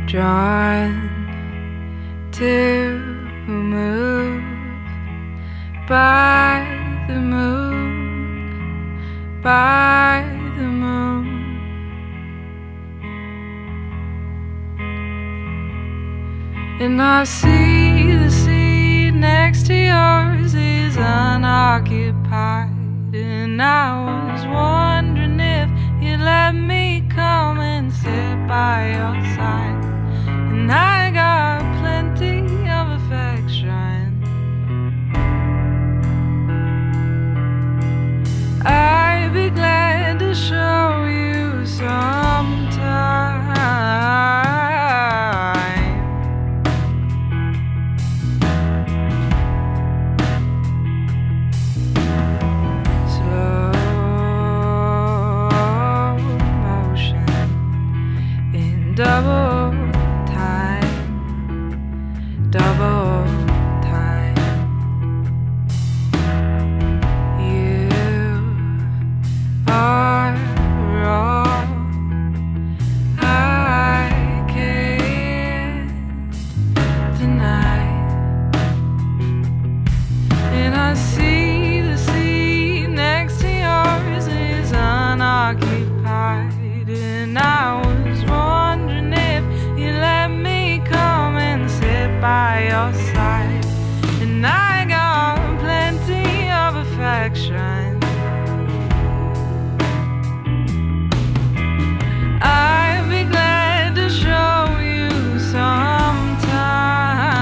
drawn to move by the moon, by the moon. And I see the sea next to yours is unoccupied, and I was wondering if you'd let me come and sit by your side. And I got plenty of affection. I'd be glad to show you sometime. Slow motion in double time. You are wrong. I can't deny. And I see the sea next to yours is unoccupied, and I was wondering if you let me come and sit by your side. And I got plenty of affection. I'd be glad to show you sometime.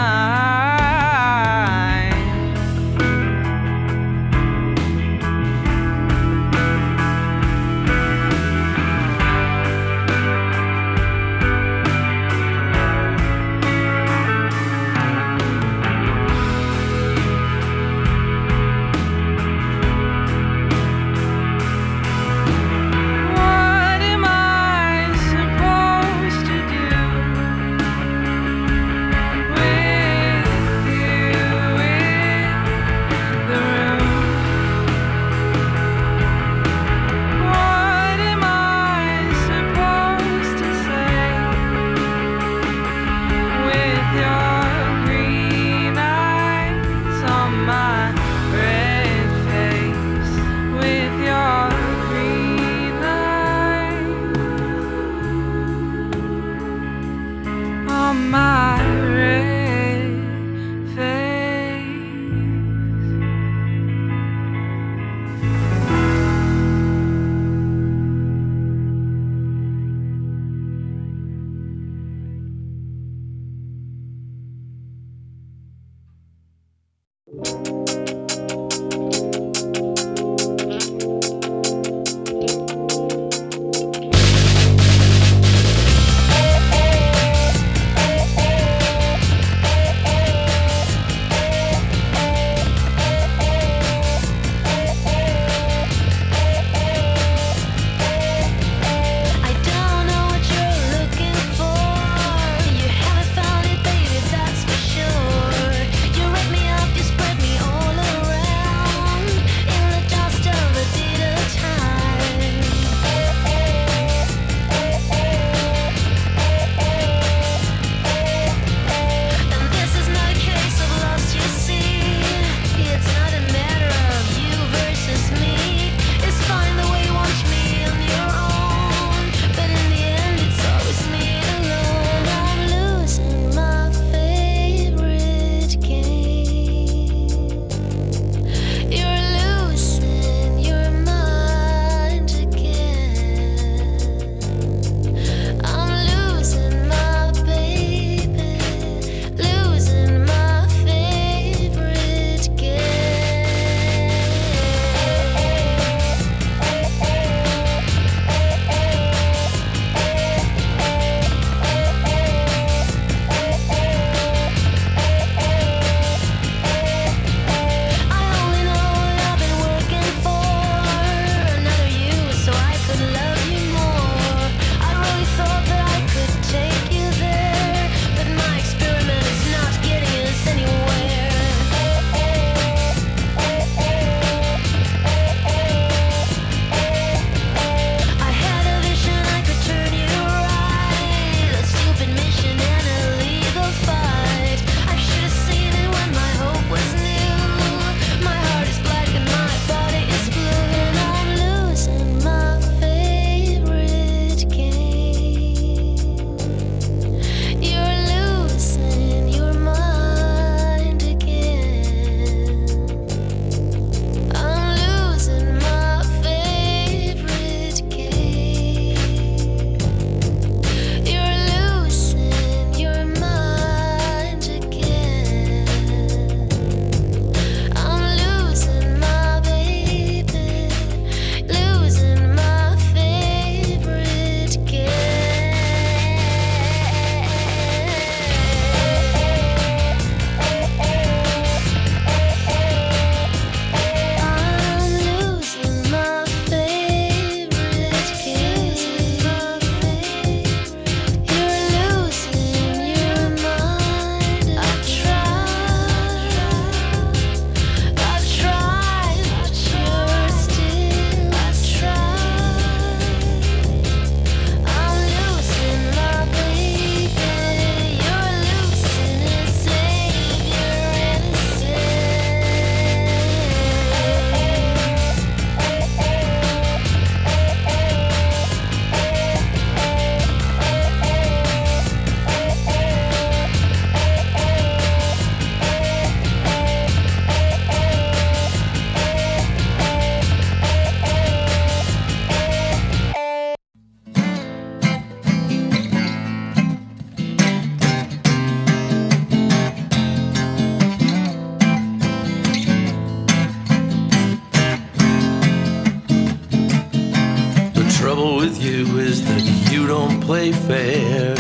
don't play fair.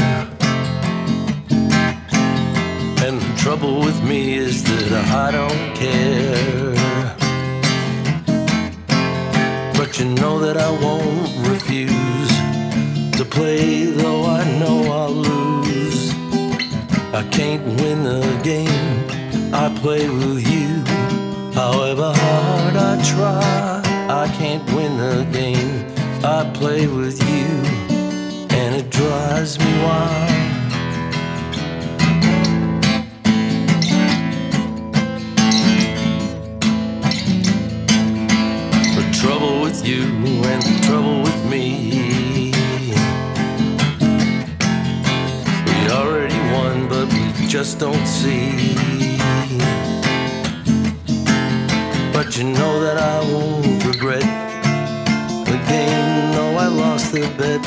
And the trouble with me is that I don't care. But you know that I won't refuse to play, though I know I'll lose. I can't win the game I play with you. However hard I try, I can't win the game I play with you, and it drives me wild. The trouble with you and the trouble with me, we already won, but we just don't see. But you know that I won't regret the game, though I lost the bet.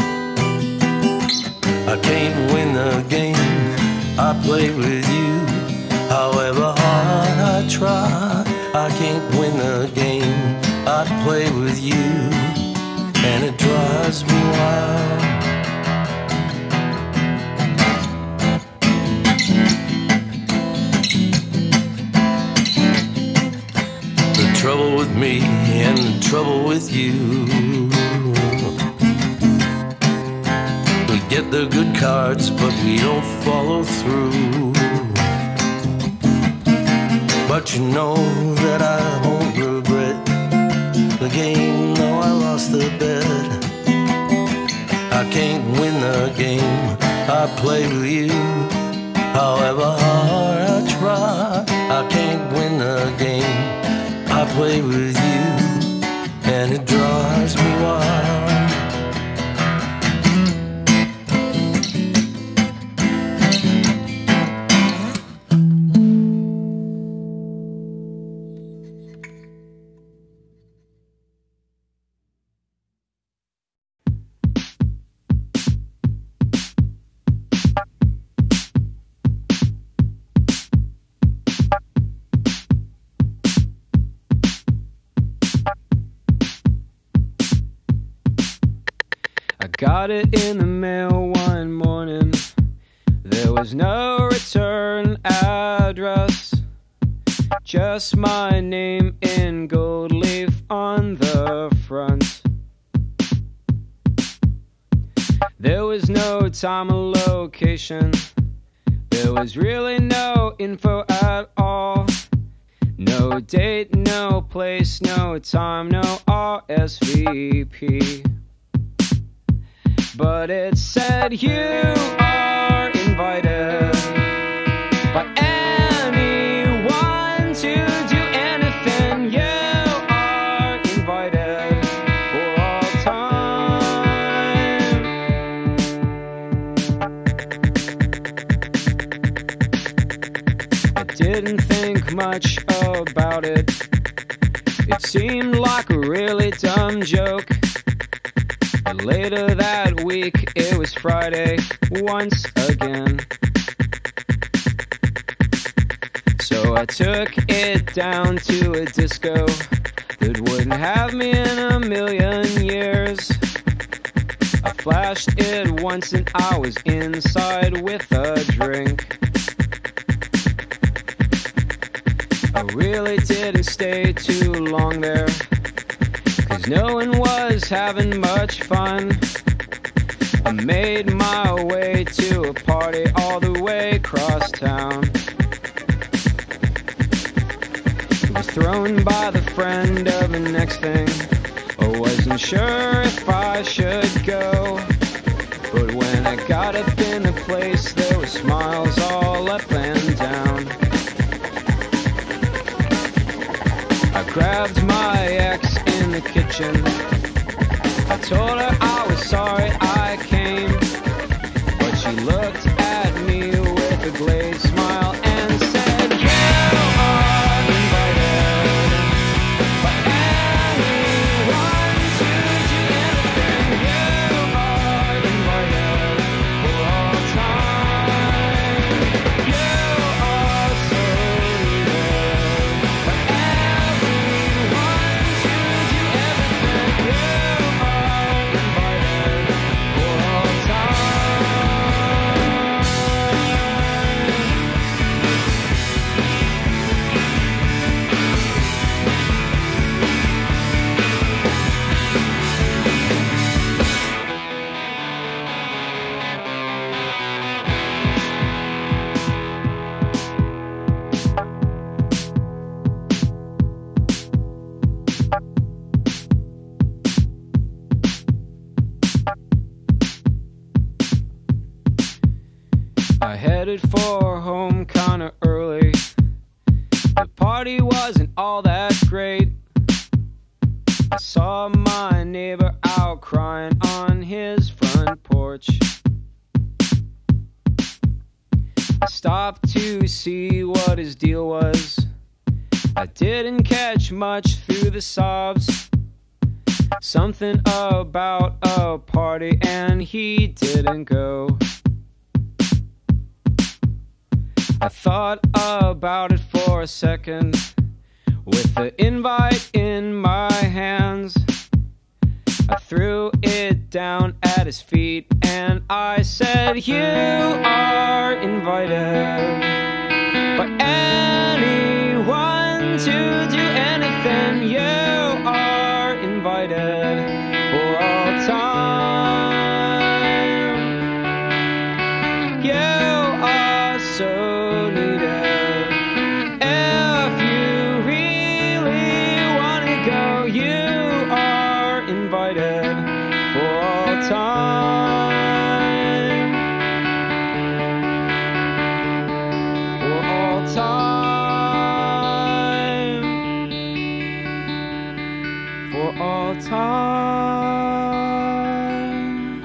I can't win the game I play with you. However hard I try, I can't win the game I play with you, and it drives me wild. The trouble with me and the trouble with you, we get the good cards, but we don't follow through. But you know that I won't regret the game, though I lost the bet. I can't win the game I play with you. However hard I try, I can't win the game I play with you, and it drives me wild. Got it in the mail one morning. There was no return address, just my name in gold leaf on the front. There was no time or location. There was really no info at all. No date, no place, no time, no RSVP. But it said you are invited by anyone to do anything. You are invited for all time. I didn't think much about it. It seemed like a really dumb joke. But later that week, it was Friday once again. So I took it down to a disco that wouldn't have me in a million years. I flashed it once and I was inside with a drink. I really didn't stay too long there, 'cause no one was having much fun. I made my way to a party all the way across town. It was thrown by the friend of the next thing. I wasn't sure if I should go, but when I got up in the place, there were smiles all up and down. I grabbed my ex in the kitchen. I told her I was sorry I came, but she looked at me with a glazed smile and said, you are invited by anyone to do anything. You are invited for all time. You are so needed by everyone to do everything. You are invited. headed for home kinda early. The party wasn't all that great. I saw my neighbor out crying on his front porch. I stopped to see what his deal was. I didn't catch much through the sobs. Something about a party and he didn't go. I thought about it for a second. With the invite in my hands, I threw it down at his feet and I said, you are invited by anyone to do anything. You are invited for all time. You are so needed. If you really want to go, you are invited for all time. For all time. For all time.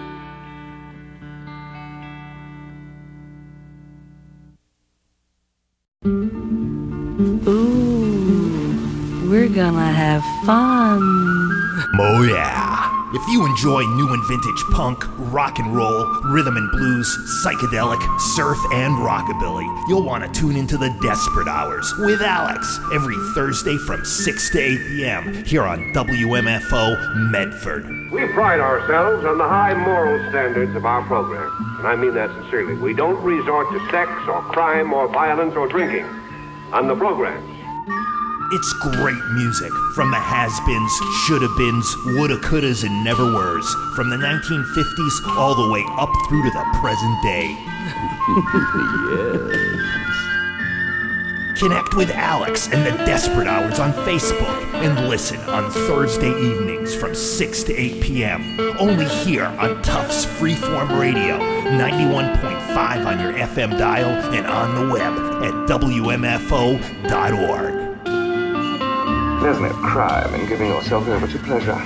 Ooh, we're gonna have fun. Oh yeah. If you enjoy new and vintage punk, rock and roll, rhythm and blues, psychedelic, surf, and rockabilly, you'll want to tune into the Desperate Hours with Alex every Thursday from 6 to 8 p.m. here on WMFO Medford. We pride ourselves on the high moral standards of our program, and I mean that sincerely. We don't resort to sex or crime or violence or drinking on the programs. It's great music from the has-beens, shoulda-beens, woulda-couldas, and never-weres, from the 1950s all the way up through to the present day. Yes. Connect with Alex and the Desperate Hours on Facebook and listen on Thursday evenings from 6 to 8 p.m. Only here on Tufts Freeform Radio, 91.5 on your FM dial and on the web at WMFO.org. There's no crime in giving yourself over to pleasure.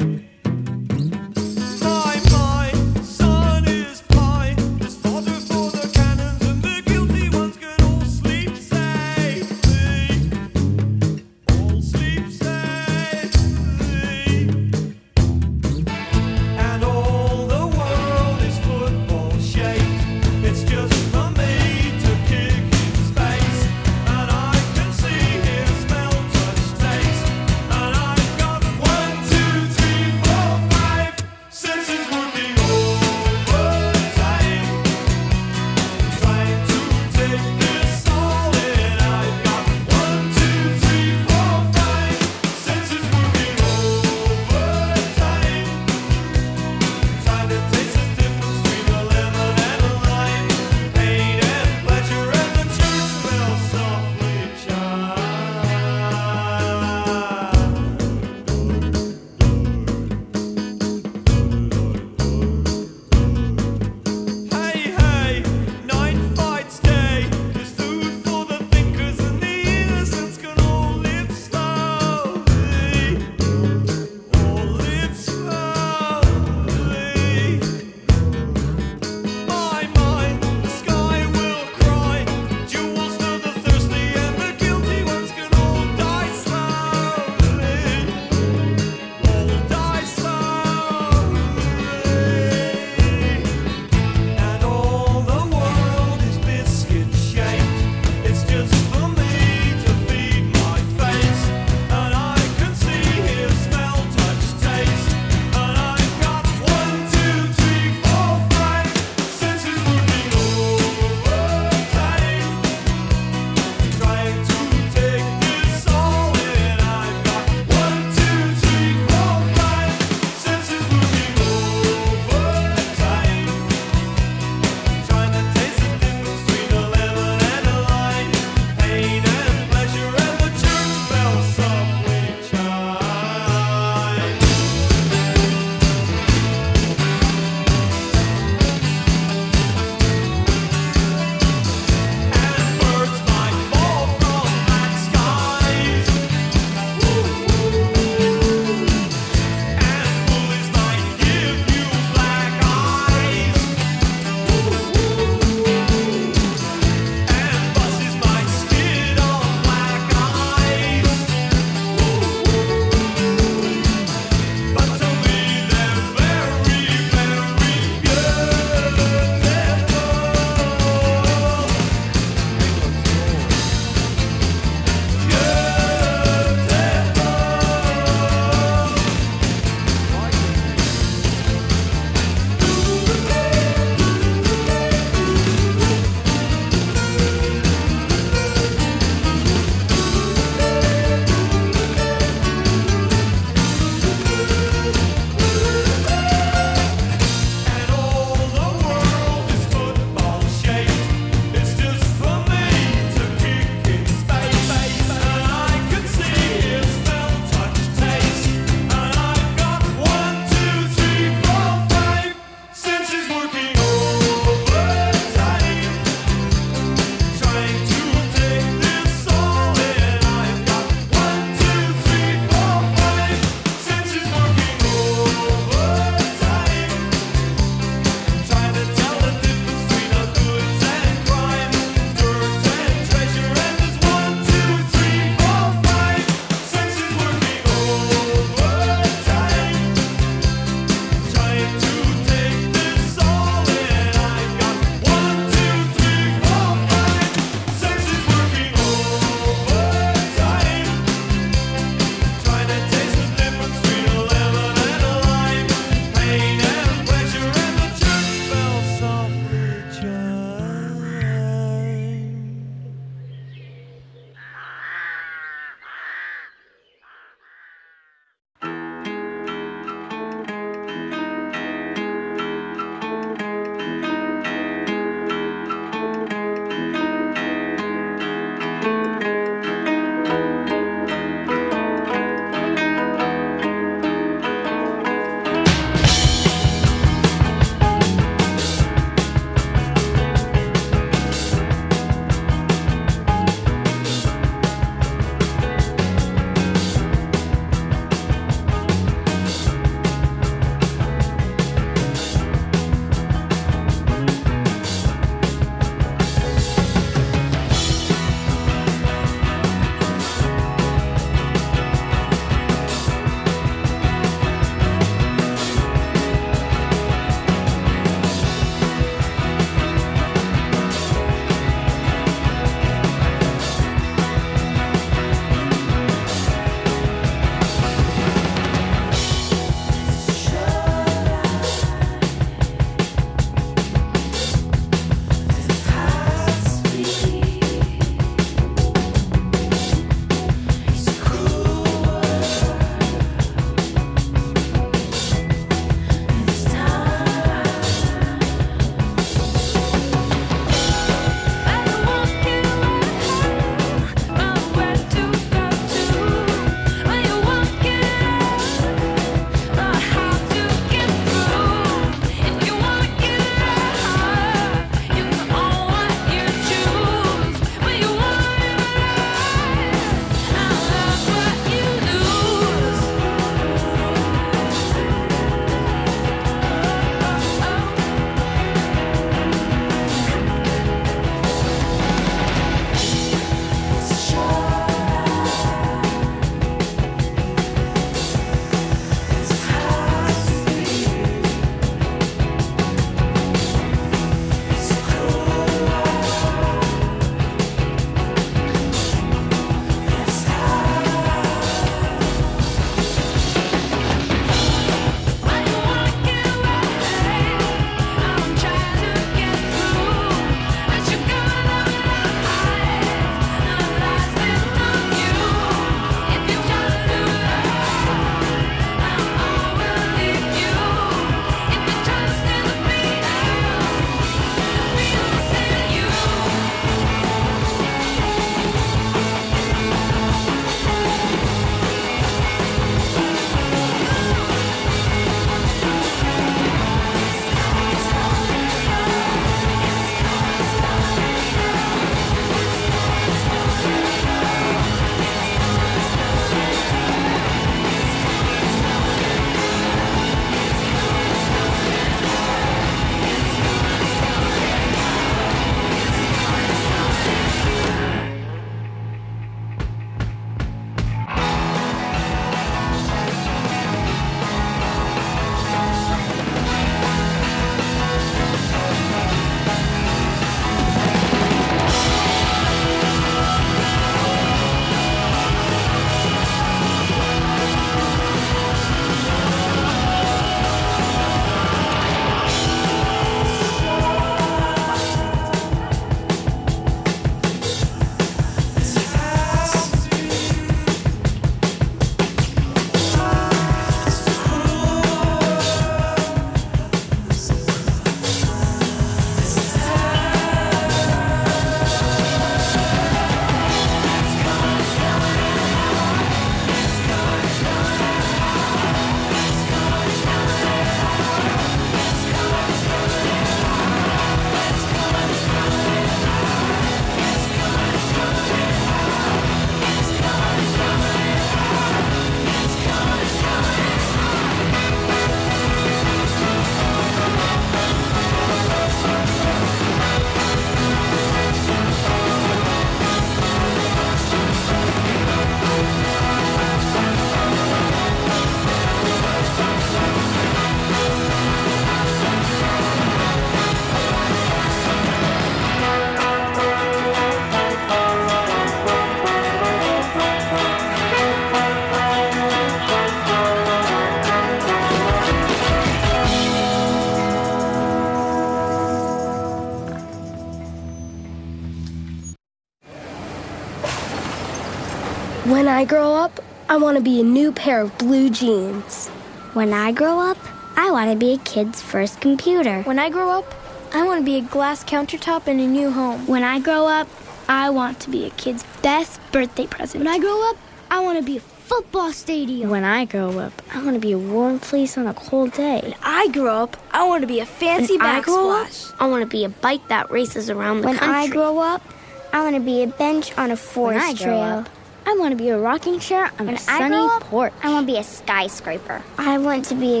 When I grow up, I want to be a new pair of blue jeans. When I grow up, I want to be a kid's first computer. When I grow up, I want to be a glass countertop in a new home. When I grow up, I want to be a kid's best birthday present. When I grow up, I want to be a football stadium. When I grow up, I want to be a warm fleece on a cold day. When I grow up, I want to be a fancy backsplash. I want to be a bike that races around the country. When I grow up, I want to be a bench on a forest trail. I want to be a rocking chair on a sunny porch. I want to be a skyscraper. I want to be.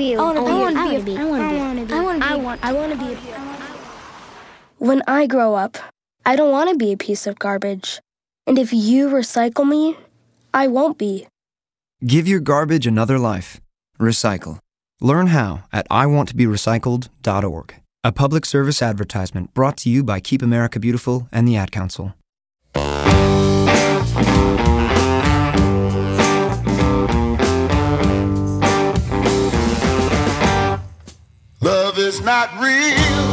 When I grow up, I don't want to be a piece of garbage. And if you recycle me, I won't be. Give your garbage another life. Recycle. Learn how at iwanttoberecycled.org. A public service advertisement brought to you by Keep America Beautiful and the Ad Council. Love is not real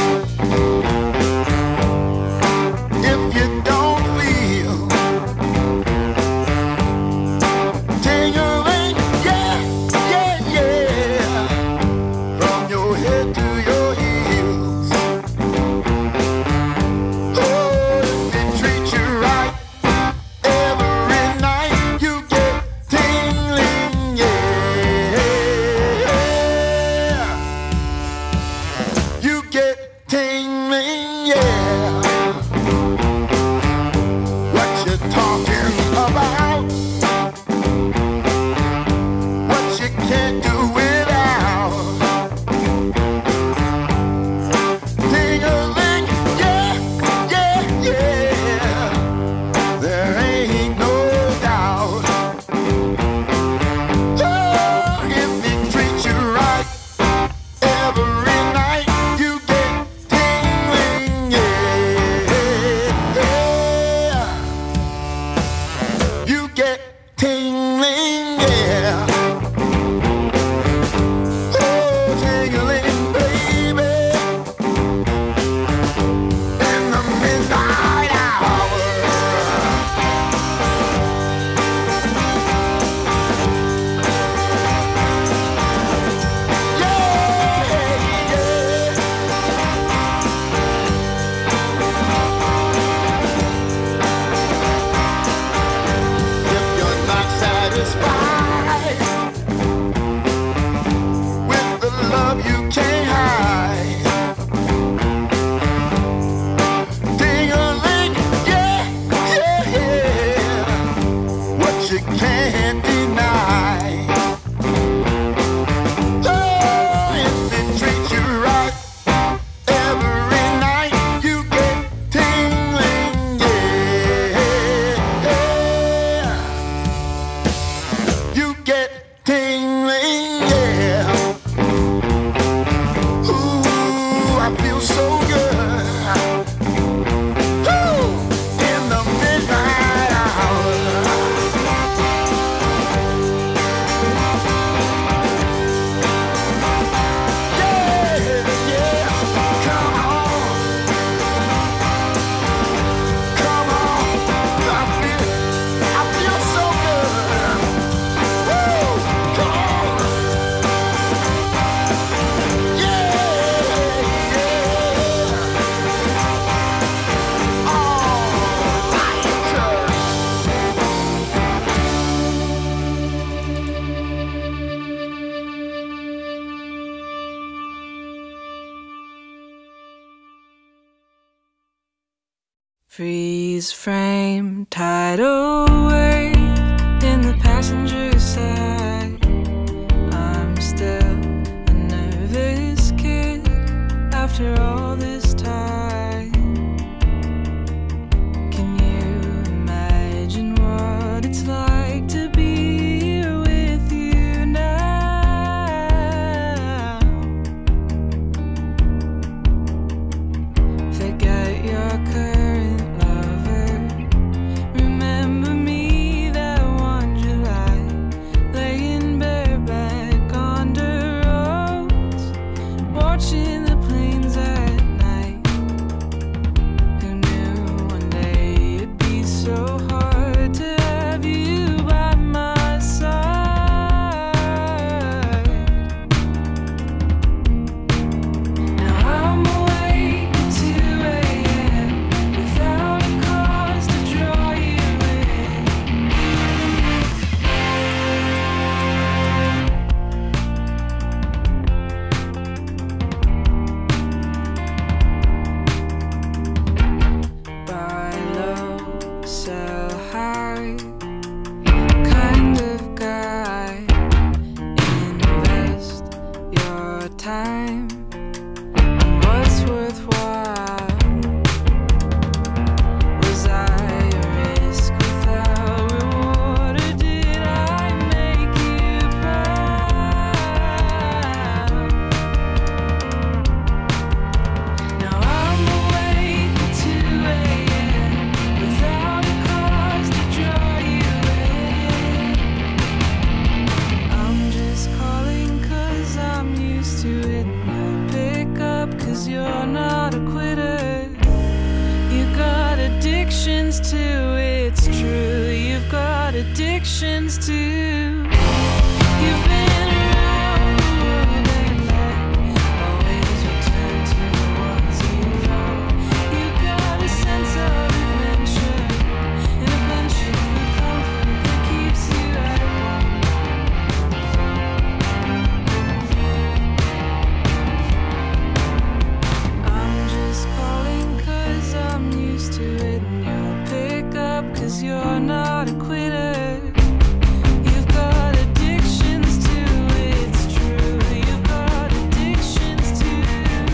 if you don't feel tingling, yeah, yeah, yeah, from your head to your heels. Oh, if they treat you right every night, you get tingling, yeah. You get tingling, yeah. What you talking about? What you can't do without? Tingling, yeah, yeah, yeah. There ain't no doubt. Oh, if they treat you right every night, you get tingling, yeah, yeah. You get tingling, yeah. Oh, tingling, baby, in the midnight hour. Yeah, yeah. If you're not satisfied with the love you can't hide, ding-a-ling, yeah, yeah, yeah, what you can't deny. Oh, if they treat you right every night, you get tingling, yeah. You get tingling, yeah. Ooh, I feel so good. Ooh, in the midnight hour. Yeah, yeah. Come on. Come on. I feel so good. Woo! Come on. Yeah, yeah. All right. Freeze frame, tidal wave in the passenger side. I'm still a nervous kid after all this time. Can you imagine what it's like to be here with you now? Forget your current lover. Remember me that one July, laying bareback on the roads, watching the planes at night. right kind of guy. Invest your time in what's worthwhile. Was I a risk without reward, or did I make you proud? Now I'm awake at 2 a.m. without a cause to draw you in. I'm just calling 'cause I'm used to it. You'll pick up 'cause you're not a quitter. You got addictions too, it's true. You've got addictions too. You've been around the world and back, always return to the ones you love. You got a sense of adventure and a penchant for comfort that keeps you at home. I'm just calling 'cause I'm used to it, and you'll pick up 'cause you're not a quitter. You've got addictions too, it's true. You've got addictions too.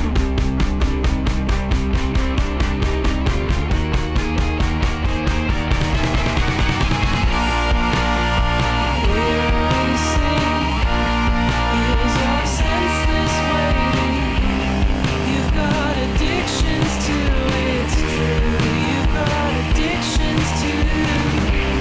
We're racing years of senseless waiting. You've got addictions too, it's true. You've got addictions too.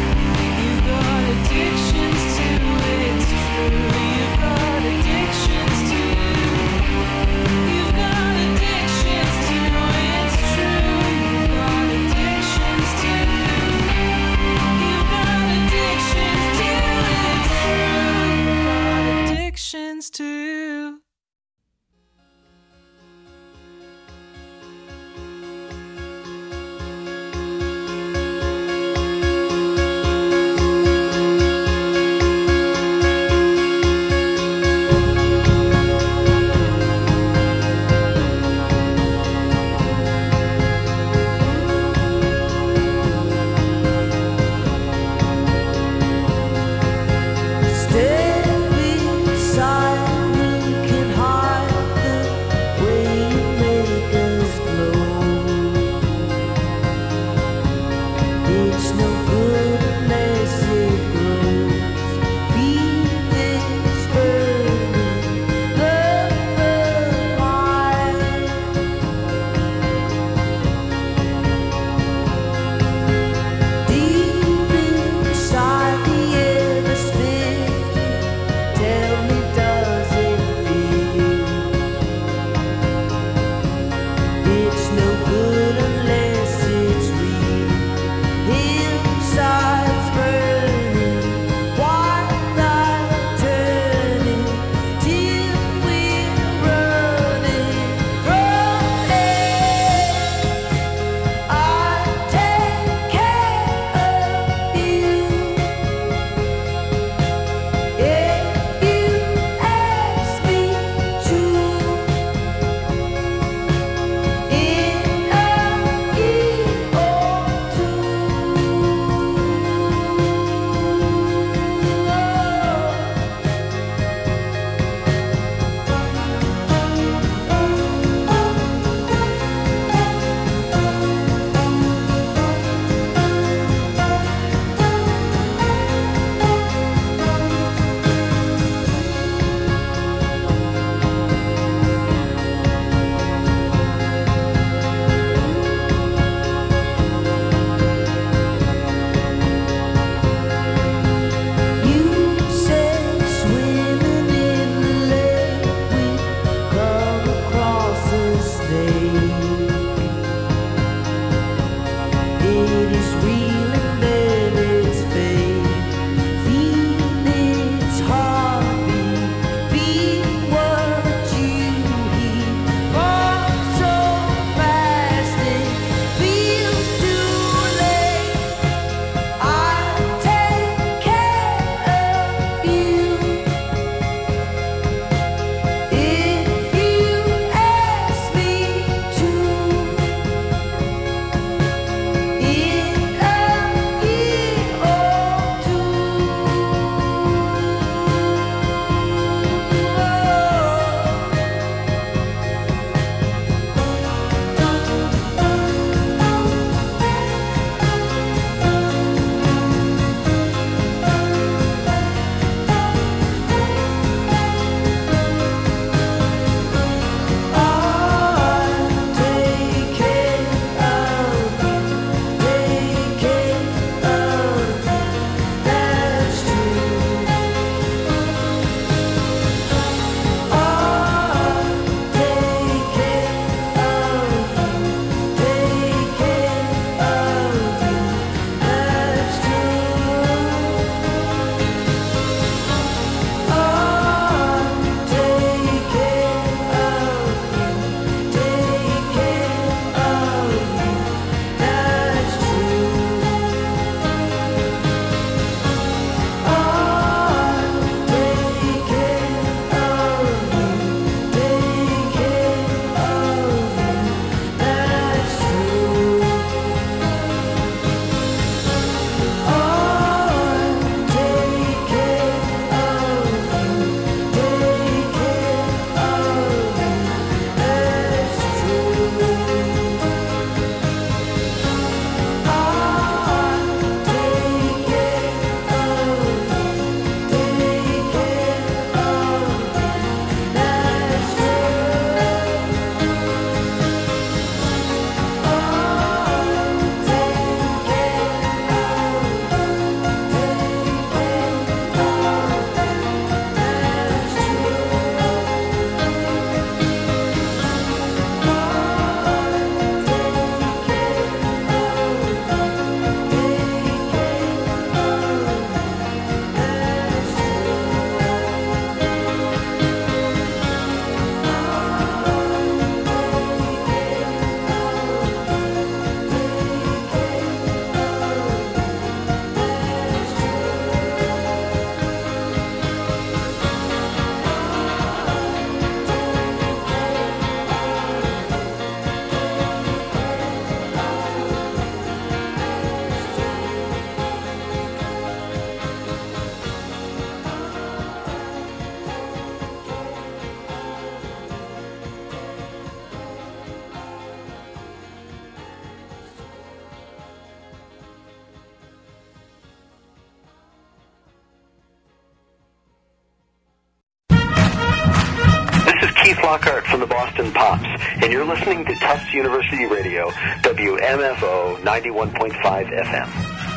Lockhart from the Boston Pops, and you're listening to Tufts University Radio, WMFO 91.5 FM.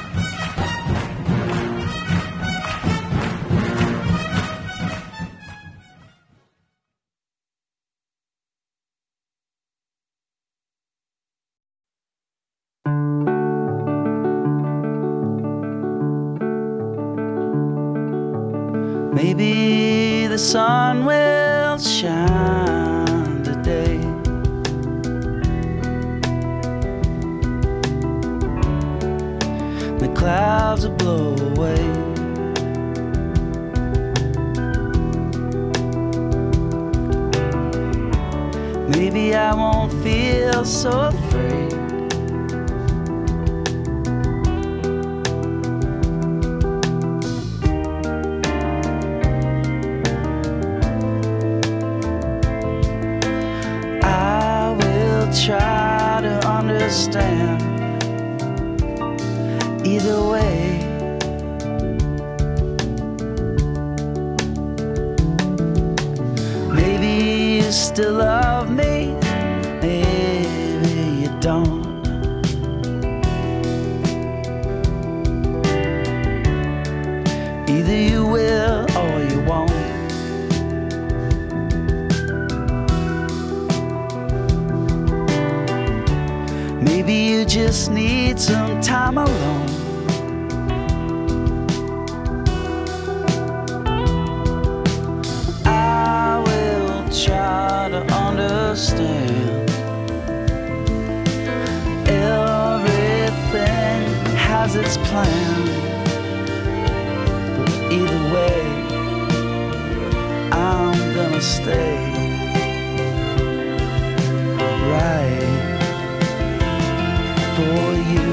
Maybe the sun will shine today. The clouds will blow away. Maybe I won't feel so afraid. Try to understand either way. Maybe you still love me, maybe you don't. Either you will or you won't. Maybe you just need some time alone. I will try to understand. Everything has its plan, but either way, I'm gonna stay right for you.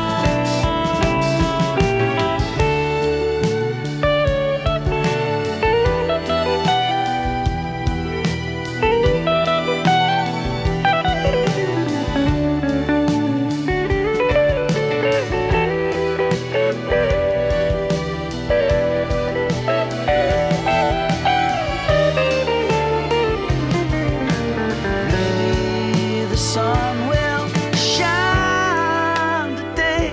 Maybe the sun will shine today.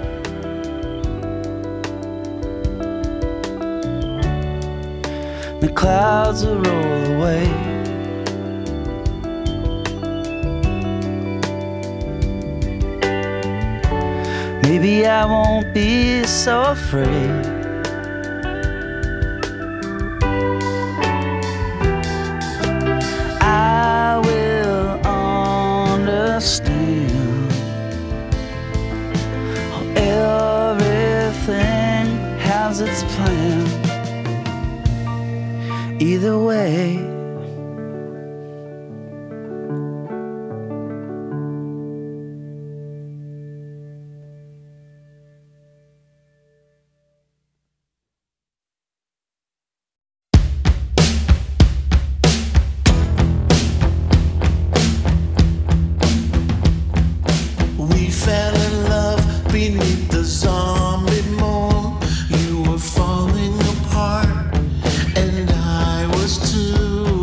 The clouds will roll away. Maybe I won't be so afraid. I will understand. Everything has its plan. Either way, We fell in love beneath the zombie moon. You were falling apart, and I was too.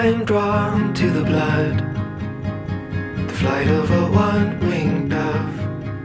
I'm drawn to the blood, the flight of a one-winged dove.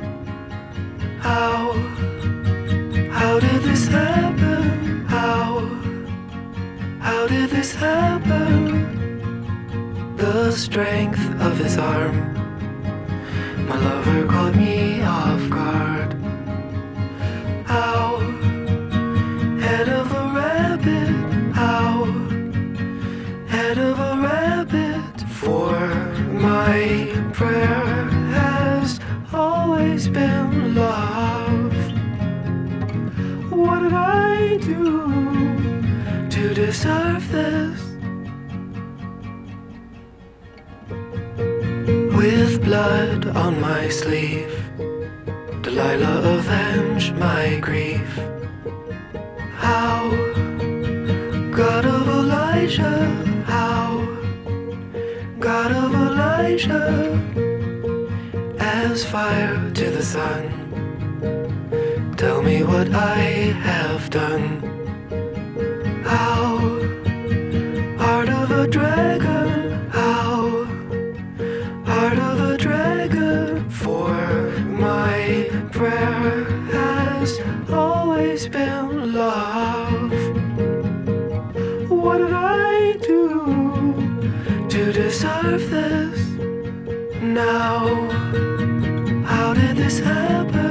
How did this happen? How did this happen? The strength of his arm, my lover caught me off guard. How, head of a rabbit, how, head of a rabbit, for my prayer has always been love. What did I do to deserve this? With blood on my sleeve, Delilah avenge my grief. How, God of Elijah, how, God of Elijah, as fire to the sun, tell me what I have done. How, heart of a dragon, how, heart of a dragon, for my prayer has always been love. What did I do to deserve this? Now, how did this happen?